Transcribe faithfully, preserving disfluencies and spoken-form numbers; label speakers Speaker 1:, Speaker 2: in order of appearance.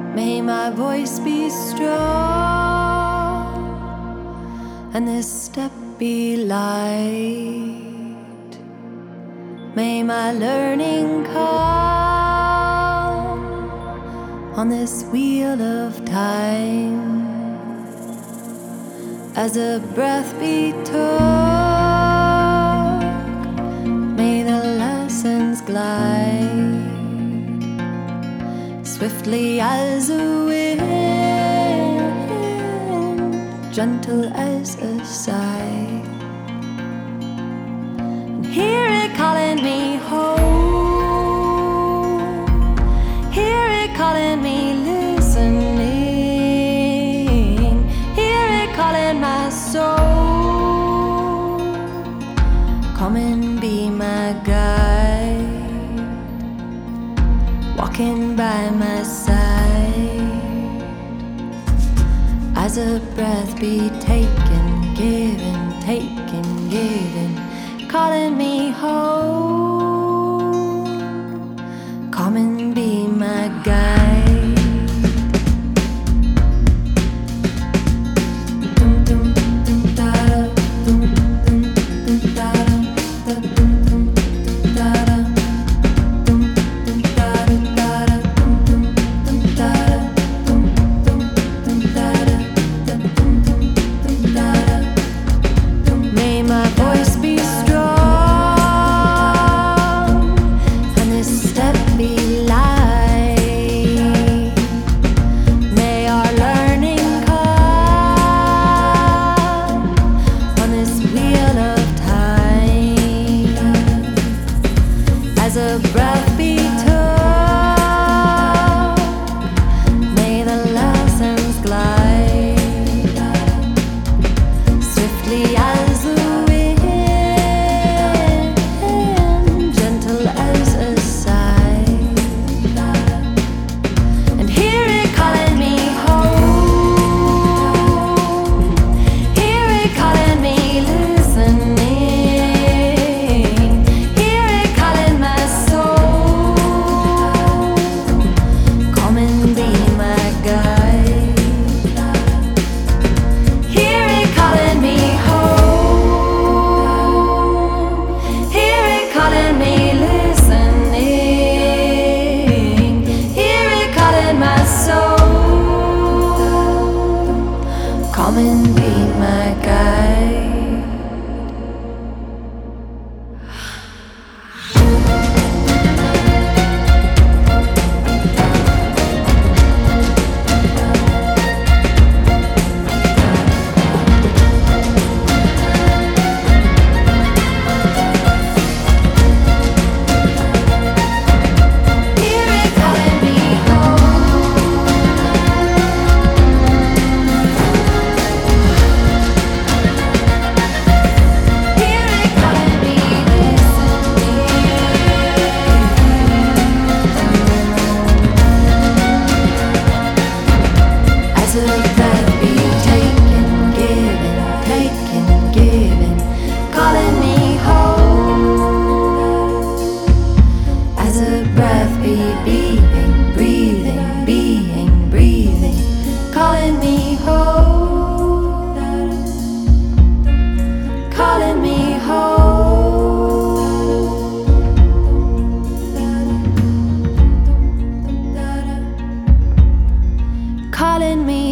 Speaker 1: May my voice be strong and this step be light. May my learning come on this wheel of time. As a breath be took, may the lessons glide swiftly as a wind, gentle as a sigh. And hear it calling me home, hear it calling me listening, hear it calling my soul. Come and be my guide, walking by my side. As a breath be taken, given, taken, given, calling me home. Come and be my guide. As a breath be took, may the lessons glide swiftly as the wind, gentle as a sigh. And hear it calling me home, hear it calling me listening. Come and be my guide. Calling me